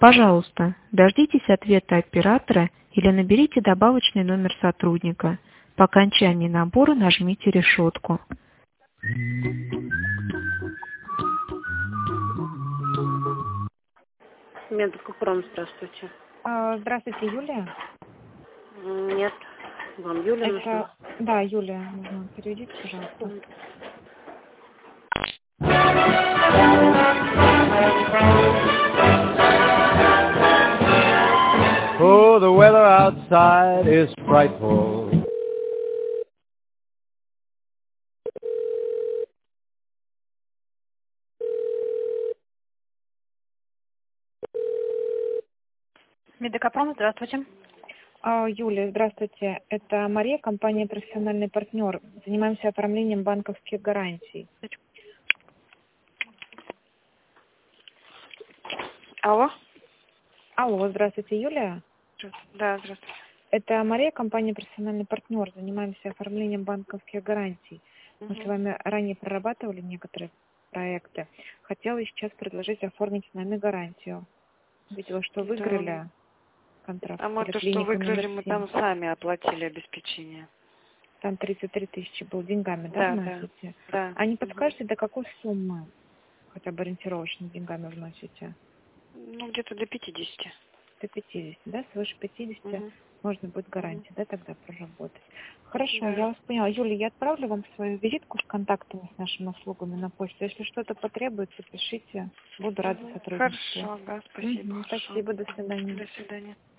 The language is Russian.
Пожалуйста, дождитесь ответа оператора или наберите добавочный номер сотрудника. По окончании набора нажмите решетку. Медкопром, здравствуйте. Здравствуйте, Юлия. Нет, вам Юля нужна? Да, Юлия нужна. Переведите, пожалуйста. Oh, the weather outside is frightful. Медокопром, здравствуйте. Юлия, здравствуйте. Это Мария, компания «Профессиональный партнер». Занимаемся оформлением банковских гарантий. Алло? Алло, здравствуйте, Юлия. Да, здравствуйте. Это Мария, компания «Профессиональный партнер». Занимаемся оформлением банковских гарантий. Мы с вами ранее прорабатывали некоторые проекты. Хотела сейчас предложить оформить с нами гарантию. Видела, что выиграли контракт. А мы то, что выиграли, мы там сами оплатили обеспечение. Там 33 тысячи был деньгами, да, вносите? Да. А не подскажете, до какой суммы хотя бы ориентировочно деньгами вносите? Ну, где-то до 50. До 50, да? Свыше 50 можно будет гарантия, да, тогда проработать. Хорошо, Да. я вас поняла. Юля, я отправлю вам свою визитку с контактами с нашими услугами на почту. Если что-то потребуется, пишите. Буду рада сотрудничеству. Хорошо, да, спасибо. Спасибо, до свидания. До свидания.